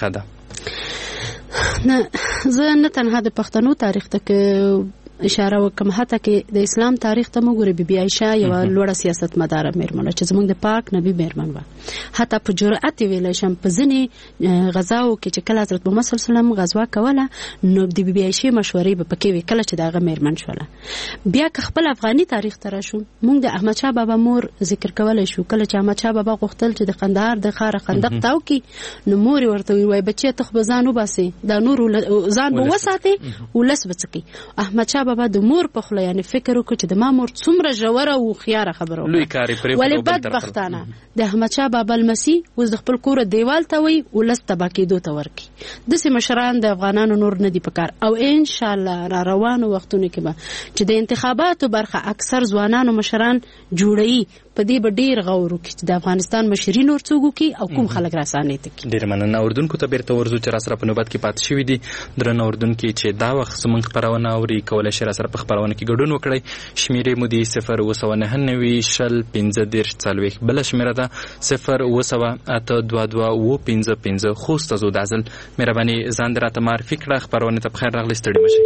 خده نه زه نه تنها د پښتنو تاریخ ته اشاره وکم حتی کې د اسلام تاریخ ته موږ بي بي عائشه یو لوړه سیاست مدار مېرمنه چې زموږ د پاک نبی مېرمن و حتی په جرأت ویل شم په ځنې غزاو کې چې کله حضرت محمد صلی الله علیه وسلم غزوه کوله نو د بي بي عائشه مشورې به پکې وی کله چې داغه مېرمن شوله بیا که خپل افغاني تاریخ ته راشو موږ د احمد شاه بابا مور ذکر کولای شو کله چې احمد شاه بابا غوښتل چې د قندهار د خار خندق تاو کې نو مور ورته وی بچي ته خو ځان وباسي دا نور ځان به وساتي ولس بچکی احمد شاه بابا د مور په خله یعنی فکر وکړ چې د ما مور څومره ژوره او خياره خبره وکړه ولې بدبختانه د احمد شاه بابا المسی اوس د خپل کور دیوال ته وی ولس تباکیدو ته ورکی د سي مشران د افغانانو نور نه دی پکار او ان شاء الله را روانو وختونه کې به چې د انتخاباتو برخه اکثر ځوانانو مشران جوړي په دې به ډیر غور وکړي چې د افغانستان مشرین ورڅوګو کې او کوم خلک راسانه دي ډیر مننه اردن کو ته بیرته ورزو چې را سره په نوبت کې پات شوې دي درنه اردن کې چې دا وخت زمونږ خبرونه اوري کولای شي را سره په خبرونه کې ګډون وکړي شمیرې مو دي صفر اوه نهه نوي شل پنځه دېرش څلوېښت بل شمیره ده صفر اوه اته دوه دوه اوه پنځه پنځه خوست زو دازل مهرباني ځان راته معرفي کړه خبرونه ته بخیر راغلی ستړي مشي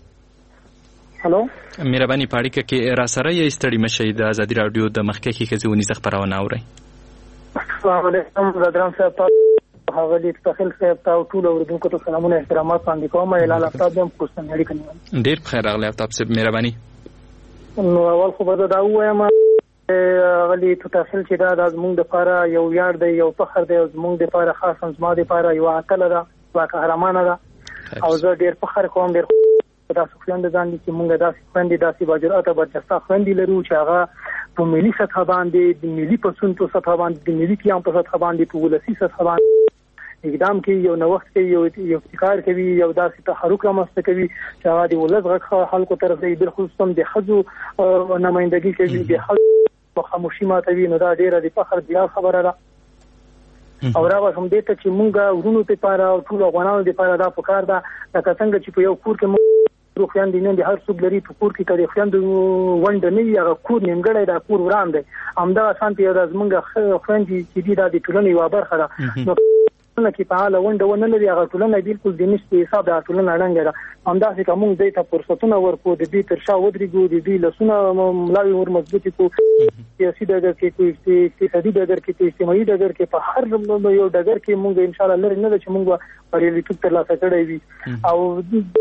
هلو مهرباني پاړیکه کې را سره یې ستړي مشي د ازادي رادیو د مخکې کې ځونی څخه خبرونه اوري السلام علیکم زدران صاحب هغه دې تخیل صاحب ته ټول اوریدونکو ته سلامونه احترامات وړاندې کوم اعلان افتاب هم کوستن اړیکه نیول ډیر بخیر راغلی افتاب صاحب مهرباني نو اول خو به دا وایم غلی ته تخیل چې دا د زمونږ لپاره یو یار دی یو فخر دی زمونږ لپاره خاص زما لپاره یو عقل ده وا قهرمانه ده او زه ډیر فخر کوم ډیر تاسو خوند ځان دي چې مونږ داسې خوندې داسې باجرات او برجسته خوندې لرو چې هغه په ملي سطح باندې د ملي پسون په سطح باندې د ملي قیام په سطح باندې په ولسی سطح باندې اقدام کوي یو نوښت کوي یو ابتکار کوي یو داسې تحرک رامنځته کوي چې هغه د ولس غږ خلکو طرف دی بالخصوص د ښځو نمائندګي کوي د خلکو په خاموشي ماتوي نو دا ډیره د فخر بیا خبره ده او راوځم هم دې ته چې مونږ ورونو ته لپاره او ټول افغانانو لپاره دا پکار ده لکه څنګه چې په یو کور کې روح خويندې نن د هر څوک لري په کور کې کړي خويندې وند نه وي هغه کور نیمګړی دا کور وران دی همدا شانتي د زمونږ خويندې چې دي د ټولنې یو برخه ده نو ټولنه کې فعال وند ونه لري هغه ټولنه بالکل د نشته حساب د ټولنه اړنګ ده همدا چې کوم دې ته فرصتونه ورکو د دې تر شا ودرېګو د دې لسونه ملاوي ور مضبوطی کو سیاسي ډګر کې کوئی اقتصادي ډګر کې کوئی اجتماعي ډګر کې په هر یو ډګر کې مونږ ان شاء الله لري نه چې مونږ پرېلیټ تر لاسه کړی وي او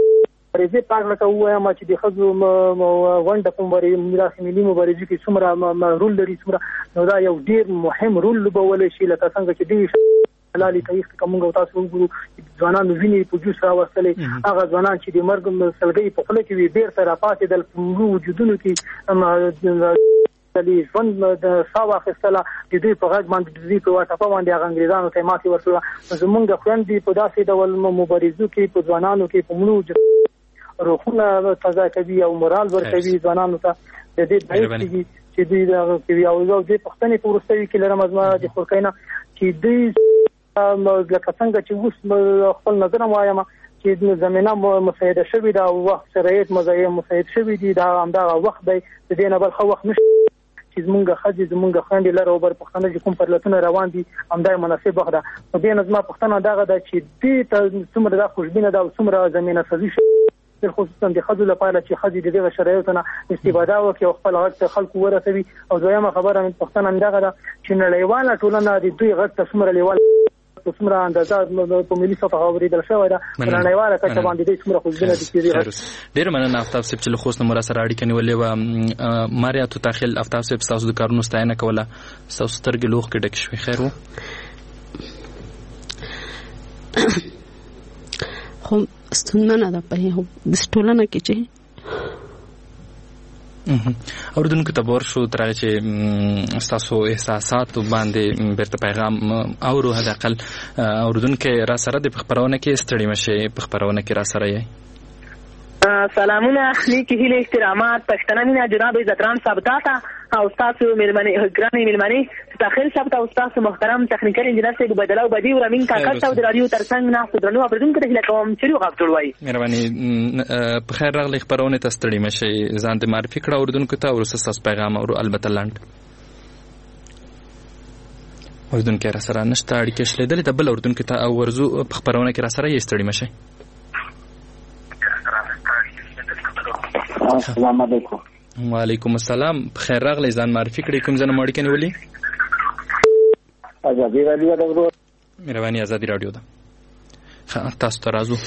مبارزې پاک لکه ووایم چې د ښځو غونډه په میراث ملي مبارزې کې څومره رول لري څومره نو دا یو ډېر مهم رول لوبولی شي لکه څنګه چې دوی حلالې تاریخ که موږ تاسو وګورو ځوانانو وینې په جوش راوستلې هغه ځوانان چې د مرګ سلګۍ په خوله کې وي بېرته راپاڅېدل په مړو وجودونو کې ژوند د ساه واخیستله د دوی په غږ باندې د دوی په وټپه باندې هغه انګریزانو ته یې ماتې ورکړه زموږ خویندې په داسې ډول مبارزو کې په ځوانانو کې په مړو روحونه تازه کوي او مورال ورکوي ځوانانو ته د دې باید کېږي چې دوی دغه کوي او زه دې پوښتنې په وروستیو کې لرم زما د خورکۍ نه چې دوی لکه څنګه چې اوس خپل نظر هم وایم چې زمینه مساعده شوې ده او وخت شرایط مساعد شوي دي دا همدغه وخت دی د دې نه بل ښه وخت نشته چې زمونږ ښځې زمونږ خویندې لر او بر پښتانه چې کوم پرلتونه روان دي همدا مناسب وخت ده نو دې نه زما پوښتنه دغه ده چې دې ته څومره دا خوشبینه ده او څومره زمینه سازي شوې خصوصا د ښځو لپاره چې ښځې د دغه شرایطو نه استفاده وکړي او خپل غږ ته خلکو ورسوي او دویمه خبره مې پوښتنه همدغه ده چې نړیواله ټولنه د دوی غږ ته څومره لیوال څومره اندازه په ملي سطح اورېدل شوی ده په نړیواله کچه باندې دوی څومره خوشبینه دي چې ډېره مننه افتاب صاحب چې له خوست نه مو راسره اړیکه نیولې وه ماریا توتاخیل افتاب صاحب ستاسو د کارونو ستاینه کوله ستاسو سترګې له اوښکې ډکې شوې خیر و خو ستونمنه ده په ټولنه کې چې اوردونکو ته بور شو تر هغه چې ستاسو احساساتو باندې بیرته پیغام اورو حداقل اوردونکو را سره د خبرونه کې ستړي مشه په خبرونه کې را سره یې سلامونه اخلیقي هیله احترامات پښتنه مینا جناب عزتران صاحب تا او تاسو ملمنه ګراني ملمنه تاخير صاحب ته استاد محترم تخنیکل انجنیر صاحب بدلاو بدی او امین کاکا صاحب د رادیو ترڅنګ نه سترنو اوردونکو ته هیله کوم چې یو غوښتل وای مهرباني په خیر راغلی خبرونه ته ستړي مشه ځان د معرفي کړه اوردونکو ته او تاسو پیغام او البته لاند اوردونکو را سره نشته اړیکه شلیدل د بل اوردونکو ته او ورزو په خبرونه کې را سره یې ستړي مشه السلام علیکم. وعلیکم السلام. خیر راغلی ځان معرفي کړئ کوم ځای مړ کني ولي؟ ازادي رادیو ده ورو. مهرباني ازادي رادیو ده. تاسو ته راځو.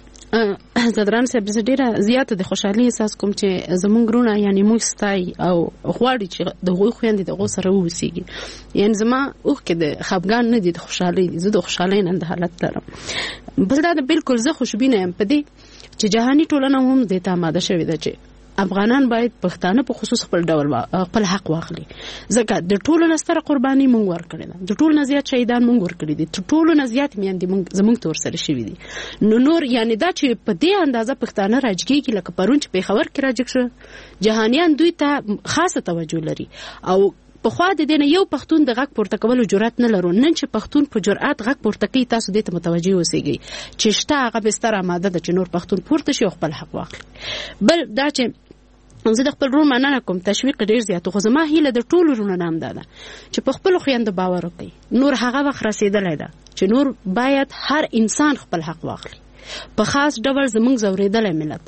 زدران صاحب زه ډیره زیاته د خوشحالي احساس کوم چې زمونږ رونه یعنی موږ ستای او غواړي چې د غوي خويندې د غو سره ووسیږي یعنی زما اوه کې د خپګان نه دي د خوشحالي زه د خوشحالي نه د حالت لرم بل دا بالکل زه خوشبینه یم په دې چې جهاني ټولنه هم د ته ماده شوې ده چې افغانان باید پښتانه په خصوص خپل ډول خپل حق واخلي ځکه د ټولو نستره قرباني مونږ ورکړي ده د ټولو نزيات شهیدان مونږ ورکړي دي د ټولو نزيات میاندې مونږ زمونږ تور سره شوي دي نو نور یعنی دا چې په دې اندازه پښتانه راځي لکه پرون چې په خبر کې راځي شو جهانيان دوی ته خاصه توجه لري او په خوا د دینه یو پښتون د غږ پورته کولو جرأت نه لرو نن چې پښتون په جرأت غږ پورته کوي تاسو دې ته متوجي اوسئ چې شته هغه بستر آماده ده چې نور پښتون پورته شي خپل حق واخلي بل دا چې زه د خپل رون مننه کوم تشویق ډیر زیات خو زما هیله د ټولو رونه نام ده چې په خپل خويند باور وکړي نور هغه وخت رسیدلای ده چې نور باید هر انسان خپل حق واخلي په خاص ډول زمونږ زوریدل ملت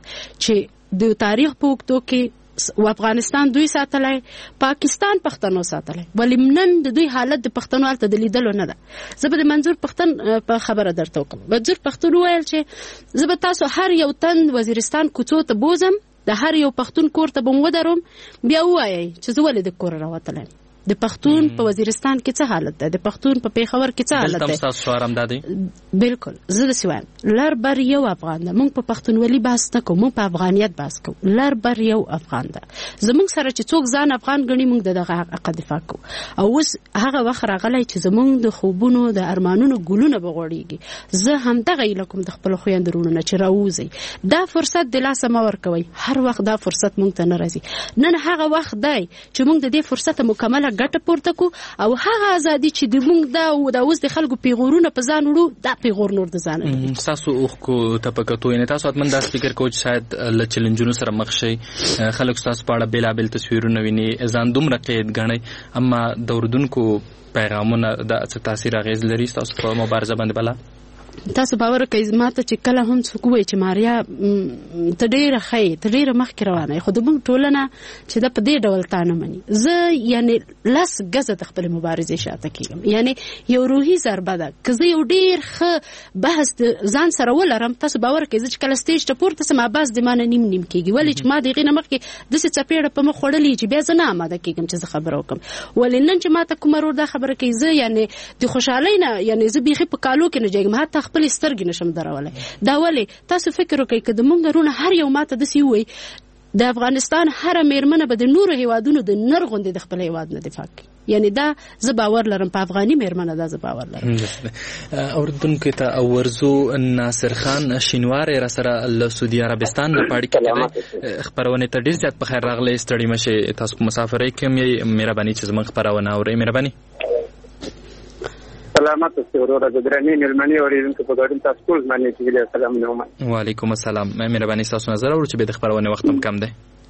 چې د تاریخ په وکتو کې و افغانستان دوی ساتلای پاکستان پښتنو ساتلای ولی نن د دوی حالت د پښتنو حالت د لیدلو نه ده زه به منظور پښتن په خبره درته وکم منظور پښتون ویل چې زه به تاسو هر یو تن وزیرستان کوڅو ته بوزم د هر یو پښتون کور ته بم ودروم بیا وایي چې زه ولې د کور راوتلم د پښتون په وزیرستان کې څه حالت ده د پښتون په پیښور کې څه حالت ده دلته تاسو آرام دادی بالکل زه د سوال لر بر یو افغان ده موږ په پښتونولي بحث نه کوو موږ په افغانیت بحث کوو لر بر یو افغان ده زموږ سره چې څوک ځان افغان ګڼي موږ دغه حق دفاع کوو او اوس هغه وخت راغلی چې زموږ د خوبونو د ارمانونو ګلونه بغوړيږي زه هم دغه لکم د خپل خويندرونو نه چې راوځي دا فرصت د لاسه ما ورکوي هر وخت دا فرصت موږ ته نه راځي نن هغه وخت دی چې موږ د دې فرصت مکمله ګټه پورته کو او هغه ازادي چې د موږ دا او د اوس د خلکو پیغورونه په ځان وړو دا پیغور نور د ځان نه تاسو اوخ کو تپکتو یعنی تاسو اتمن دا فکر کوئ چې شاید ل چیلنجونو سره مخ شي خلک تاسو په اړه بیلابل تصویرونه ویني ځان دومره قید غني اما د اوردونکو پیغامونه د څه تاثیر اغیز لري تاسو په مبارزه باندې بلا تاسو باور کوئ ماته چې کله هم څوک وایي چې ماریا ته ډېره ښه ته ډېره مخکې روانه یې خو زموږ ټولنه چې ده په دې ډول تا نه مني. زه یعنې لس ګزه د خپلې مبارزې شاته کېږم، یعنې یو روحي ضربه ده. که زه یو ډېر ښه بحث ځان سره ولرم، تاسو باور کوئ زه چې کله سټیج ته پورته سم اباس د ما نه نیم نیم کېږي، ولې چې ما د هغې نه مخکې داسې څپېړه په مخ خوړلې چې بیا زه نه اماده کېږم چې زه خبره وکړم. ولې نن چې ماته کومه ورور دا خبره کوي، زه یعنې د خوشحالۍ نه یعنې زه بیخي په کالو کې نه جګم، حتی خپلې سترګې نشم درولی. دا ولې تاسو فکر وکړئ که زموږ وروڼه هر یو ماته داسې ووایي د افغانستان هره میرمنه به د نورو هیوادونو د نر غوندې د خپل هیواد نه دفاع کوي. یعنی دا زه باور لرم په افغاني میرمنه، دا زه باور لرم. اوریدونکو ته ورزو ناصر خان شینوار را سره له سعودي عربستان په اړه کې خبرونه ته ډیر زیات په خیر راغلی. ستړي مشه تاسو مسافرۍ کوم یې مهرباني چې زموږ خبرونه اورئ. مهرباني. سلامات اوسئ وروره، د درنې مېلمنې اورېدونکو په ګډون تاسو ټول باندې چې ویلې سلامونه ومه. وعلیکم السلام. مهرباني تاسو نظر اورو چې به د خبرونه وخت هم کم دی.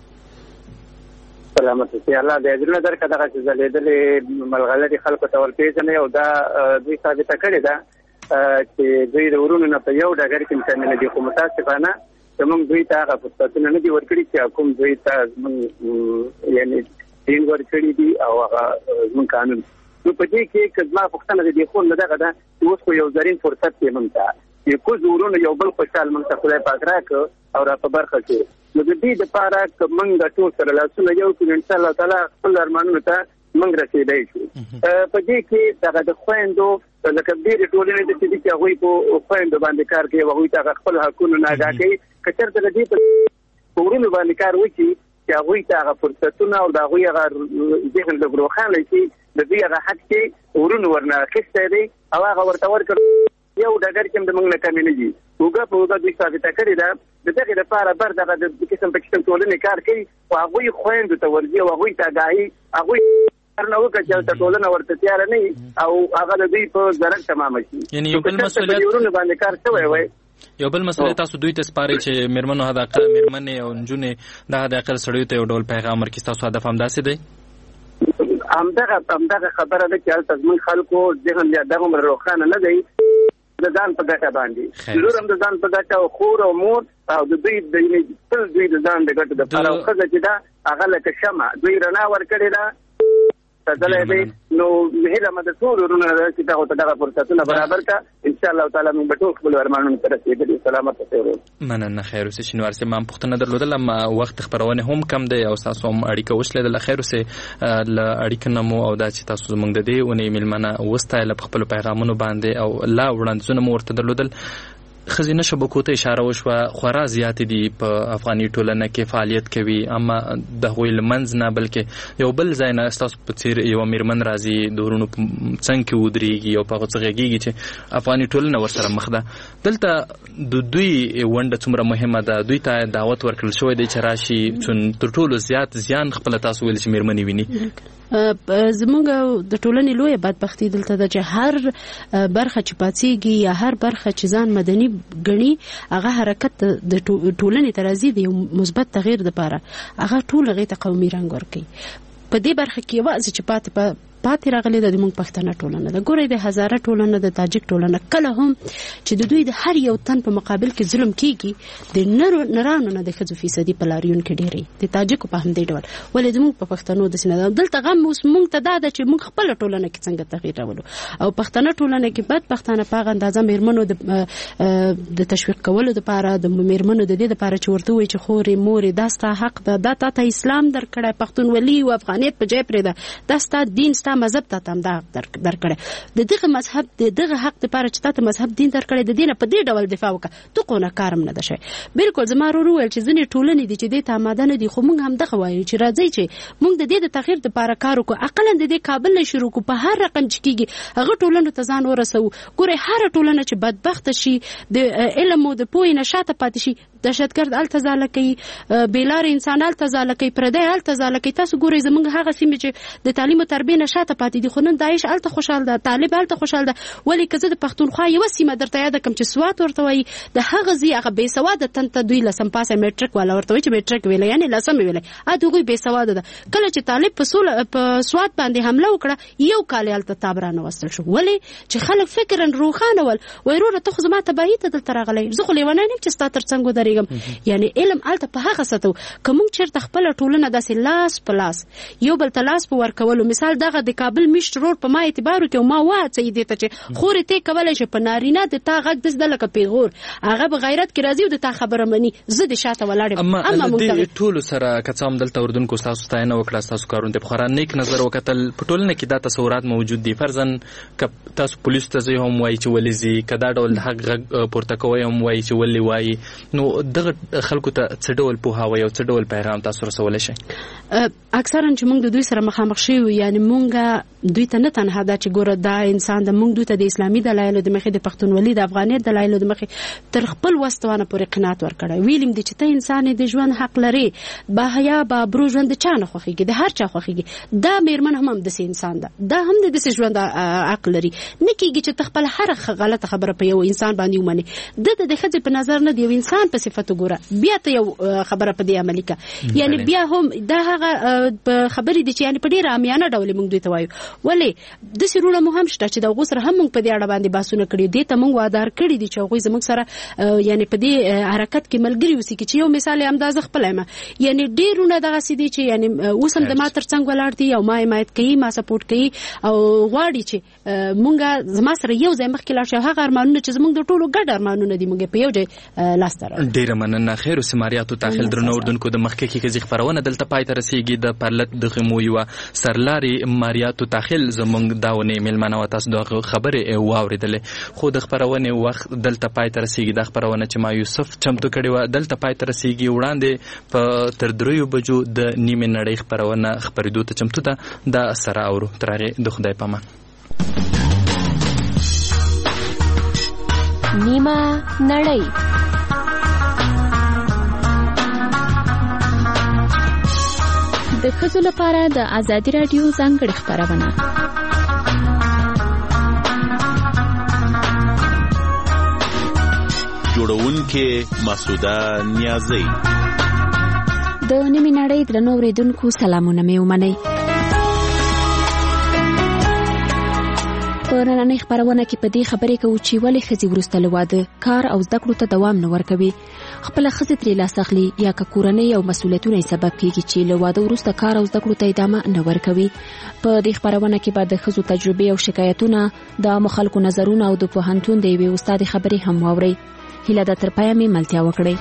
سلامات اوسئ. الله دې اجرونه درکړي. دغه چې ځلېدلې ملغلرې خلکو ته ورپېژنئ او دا دوی ثابته کړې ده چې دوی د ورونو نه په یو ډګر کې مکمل دي، خو متاسفانه زموږ دوی ته هغه فرصتونه نه دي ورکړي چې کوم دوی ته زموږ یعنې دین ورکړي دي او هغه زموږ قانون. نو په دې کې که زما پوښتنه د دې خور نه دغه ده چې اوس خو یو زرین فرصت دی موږ ته چې کوز ورونه یو بل خوشحال موږ ته خدای پاک راکړه او را په برخه کې. نو د دې دپاره که موږ ټول سره لاسونه یو کړو انشاءالله تعالی خپل ارمانونو ته موږ رسېدی شو. په دې کې دغه د خویندو لکه ډېرې ټولنې داسې دي چې هغوی په خویندو باندې کار کوي او هغوی ته هغه خپل حقونه نه ادا کوي. که چېرته د دې په ورونو باندې کار وکړي چې هغوی ته هغه فرصتونه او د هغوی هغه ذهن لږ روښانه شي، د دوی هغه حق چې ورونو ورنه اخیستی دی او هغه ورته ورکړ یو ډګر کې هم د موږ نه کمې نه دي. اوږه په اوږه دوی ثابته کړې ده. د دغې دپاره بر دغه د قسم په قسم ټولنې کار کوي خو هغوی خویندو ته ورځي او هغوی ته اګاهي هغوی کار نه وکړه چې هلته ټولنه ورته تیاره نه وي او هغه د دوی په ضرر تمامه شي. یعنې یو بل مسؤلیت ورونو باندې کار شوی وای. یو بل مسله تاسو دوی ته سپارئ چې میرمنو حداقل میرمنې او نجونې د حداقل سړیو ته یو ډول پیغام ورکړي. ستاسو هدف همداسې دی؟ همدغه همدغه خبره ده چې هلته زموږ خلکو ذهن بیا دغومره روښانه نه دی د ځان په ګټه باندې. لور هم د ځان په ګټه او خور او مور او د دوی د تل دوی د ځان د ګټو دپاره او ښځه چې ده هغه لکه شمع دوی رڼا ورکړې ده تدلی دی. نو هیله مه د ټولو وروڼو ده چې دغو ته دغه فرصتونه برابر کړه. انشاءالله تعالی موږ به ټول خپلو ارمانونو ته رسېدلي. سلامت اوسئ ورور. مننه. خیر اوسئ. شینوار صاحب ما هم پوښتنه درلودله، وخت خپرونې هم کم دی او ستاسو هم اړیکه وشلېدله. خیر اوسئ. له اړیکه نه مو او دا چې تاسو زموږ د دې اونۍ مېلمنه وستایله په خپلو پیغامونو باندې او لا وړاندیزونه مو ورته درلودل. ښځینه شبکو ته اشاره وشوه، خورا زیاتې دي په افغاني ټولنه کې فعالیت کوي، اما د هغوی له منځ نه بلکې یو بل ځای نه ستاسو په څېر یوه میرمن راځي د ورونو په څنګ کې ودرېږي او په هغو څه غږېږي چې افغاني ټولنه ورسره مخ ده. دلته د دوی ونډه څومره مهمه ده؟ دوی ته دعوت ورکړل شوی دی چې راشي، چون تر ټولو زیات زیان خپله تاسو ویل چې میرمنې ویني. زموږ د ټولنې لویه بدبختي دلته ده چې هر برخه چې پاڅېږي یا هر برخه چې ځان مدني ګڼي هغه حرکت د ټولنې ته راځي د یو مثبت تغییر دپاره، هغه ټول هغې ته قومي رنګ ورکوي. په دې برخه کې یوازې چې پاتې پاتې راغلې ده د موږ پښتنه ټولنه ده. ګورئ د هزاره ټولنه، د تاجک ټولنه، کله هم چې د دوی د هر یو تن په مقابل کې ظلم کېږي د نرو نرانو نه د ښځو فیصدي په لاریون کې ډېرې د تاجکو په همدې ډول. ولې زموږ په پښتنو داسې نه ده. دلته غم اوس موږ ته دا ده چې موږ خپله ټولنه کې څنګه تغییر راولو او پښتنه ټولنه کې بدبختانه په هغه اندازه میرمنو د تشویق کولو دپاره د میرمنو د دې دپاره چې ورته ووایي چې خورې مورې دا ستا حق ده، دا تا ته اسلام درکړی، پښتونولي او افغانیت په جای پرېږده، دا ستا دین ستا مذهب ته هم دا حق درکړی. د دغه مذهب د دغه حق دپاره چې تا ته مذهب دین درکړی د دې نه په دې ډول دفاع وکړه، تو قونه کارم نه ده شوی. بلکل زما ورور وویل چې ځینې ټولنې دي چې دې ته اماده نه دي، خو موږ هم دغه وایو چې راځئ چې موږ د دې د تغییر دپاره کار وکړو، اقلا د دې کابل نه شروع کړو، په هر رقم چې کېږي هغه ټولنو ته ځان ورسوو. ګورئ هره ټولنه چې بدبخته شي، د علم او د پوهې نه شاته پاتې شي، دهشتګرد هلته ځاله کوي، بېلارې انسان هلته ځاله کوي، پردی هلته ځاله کوي. تاسو ګورئ زموږ هغه سیمې چې د تعلیم او تربیې نه شاته شاته پاتې دي خو نن داعش الته خوشاله ده طالب الته خوشاله ده ولې که زه د پښتونخوا یو سیمه درته یاد کم چې سوات ورته وایي د هغه ځای هغه بې سواده تنته دوی لسم پاسه میټریک والا ورته وایي چې میټریک ویلی یعنې لسم ویلی ا دوی بې سواده ده کله چې طالب په سول په سوات باندې حمله وکړه یو کال الته تاب را نوستل شو ولې چې خلک فکرن روښانه ول وای وروره ته خو زما تباهي ته دلته راغلی زه خو لیونی نه یم چې ستا تر څنګ ودرېږم یعنې علم هلته په هغه سطح که موږ چېرته خپله ټولنه داسې لاس په لاس یو بل ته لاس په ورکولو مثال دغه د کابل میشت روډ په ما اعتبار وکړي او ما وهڅوي دې ته چې خورې ته کولی شي په نارینه د تا غږ داسې ده لکه پیغور هغه په غیرت کې راځي او د تا خبره مني زه د شاته ولاړ یم اما د ټولو سره که څه هم دلته اردونکو ستاسو ستاینه وکړه ستاسو کارونو ته په خورا نیک نظر وکتل په ټولنه کې دا تصورات موجود دي فرضاً که تاسو پولیسو ته ځئ هم وایي چې ولې ځي که دا ډول حق غږ پورته کوئ هم وایي چې ولې وایي نو دغه خلکو ته څه ډول پوهاوی او څه ډول پیغام تاسو رسولی شئ اکثرا چې موږ د دوی سره مخامخ شوي یعنې موږ دوی ته نه تنها دا چې ګوره دا انسان د موږ دوی ته د اسلامي دلایلو د مخې د پښتونولي د افغانیت دلایلو د مخې تر خپل وسوانه پورې قناعت ورکړی ویلیم دي چې ته انسان د ژوند حق لري با حیا با برو ژوند د چا نه خوښېږي د هر چا خوښېږي دا میرمن هم همداسې انسان ده دا هم د داسې ژوند حق لري نه کېږي چې ته خپله هره غلطه خبره په یو انسان باندې ومنې ده د د ښځې په نظر نه د یو انسان په صفت وګوره بیا ته یو خبره په دې عملي کړه یعنې بیا هم دا هغه خبرې دي چې یعنې په ډېره عامیانه ډول موږ دوی ته وایو ولې داسې وروڼه مو هم شته چې د هغو سره هم موږ په دې اړه باندې بحثونه کړي دې ته موږ وادار کړي دي چې هغوی زموږ سره یعنې په دې حرکت کې ملګري اوسي چې یو مثال یې همدا زه خپله یم یعنې ډېر وروڼه دغسې دي چې یعنې اوس هم د ما تر څنګ ولاړ دي او ما حمایت کوي ما سپورټ کوي او غواړي چې مونږ زما سره یو ځای مخکې لاړ شي هغه ارمانونه چې زموږ د ټولو ګډ ارمانونه دي موږ په یو ځای لاسته راوړو ډېره مننه خیر اوسې ماریاتو تاخیل درنو اردونکو د مخکې ښځې خپرونه دلته پای ته رسېږي د پرلط د غمو یوه سرلارې ماریاتو تاخیل زموږ دا ونې مېلمنه وه تاسو د خبرې واورېدلې خو د خپرونې وخت دلته پای ته رسېږي دا خپرونه چې ما یوسف چمتو کړې وه دلته پای ته رسېږي وړاندې په تر دریو بجو د نیمې نړۍ خپرونه خپرېدو ته چمتو ده دا سره اورو تر هغې د خدای په امان نیمه نړۍ د ښځو لپاره د ازادي راډیو ځانګړې خپرونه جوړونکې مسعوده نیازی د نیمې نړۍ درنو اورېدونکو سلامونه مې ومنئ په نننۍ خپرونه کې په دې خبرې کوو چې ولې ښځې وروسته له واده کار او زده کړو ته دوام نه ورکوي خپله ښځې ترې لاس اخلي یا که کورنۍ او مسؤلیتونه یې سبب کېږي چې له واده وروسته کار او زده کړو ته ادامه نه ورکوي په دې خپرونه کې به د ښځو تجربې او شکایتونه د عامو خلکو نظرونه او د پوهنتون د یوې استادې خبرې هم واورئ هیله ده تر پایه مې ملتیا وکړئ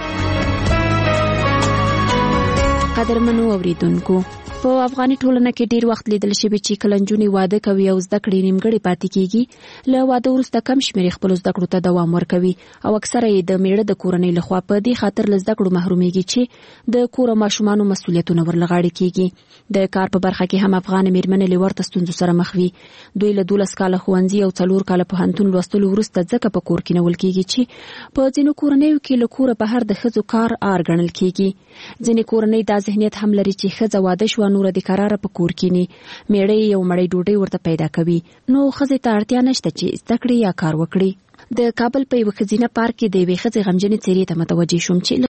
قدرمنو اورېدونکو په افغاني ټولنه کې ډیر وخت لیدل شوی چې کله نجونې واده کوي او زده کړې نیمګړې پاتې کیږي له واده وروسته کم شمېر خپل زده کړو ته دوام ورکوي او اکثره یې د میړه د کورنۍ لخوا په دې خاطر له زده کړو محرومیږي چې د کور او ماشومانو مسؤلیتونه ورلغاړي کیږي د کار په برخه کې هم افغان میرمنې له ورته ستونزو سره مخ وي دوی له دولس کاله ښوونځي او څلور کاله پوهنتون لوستلو وروسته ځکه په کور کې نه ول کیږي چې په ځینو کورنیو کې له کوره بهر د ښځو کار آر ګڼل کیږي ځینې کورنۍ دا ذهنیت هم لري چې ښځه واده شوه نوره د قراره په کور کې نه میړه یو مړۍ ډوډۍ ورته پیدا کوي نو ښځې ته اړتیا نشته چې زده کړي یا کار وکړي د کابل په یوه ښځینه پارک کې د یوې ښځې غمجنې څېرې ته متوجه شوم چې